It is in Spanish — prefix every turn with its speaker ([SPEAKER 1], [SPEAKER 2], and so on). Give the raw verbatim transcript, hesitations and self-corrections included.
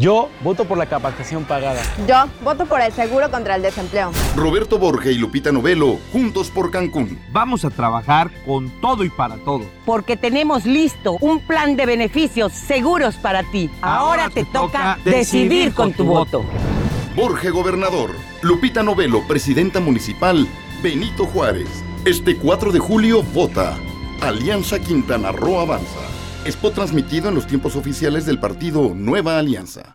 [SPEAKER 1] Yo voto por la capacitación pagada.
[SPEAKER 2] Yo voto por el seguro contra el desempleo.
[SPEAKER 3] Roberto Borge y Lupita Novelo, juntos por Cancún.
[SPEAKER 4] Vamos a trabajar con todo y para todo.
[SPEAKER 5] Porque tenemos listo un plan de beneficios seguros para ti. Ahora, Ahora te, te toca decidir con tu voto.
[SPEAKER 3] Borge, gobernador. Lupita Novelo, presidenta municipal. Benito Juárez. Este cuatro de julio, vota. Alianza Quintana Roo avanza. Spot transmitido en los tiempos oficiales del partido Nueva Alianza.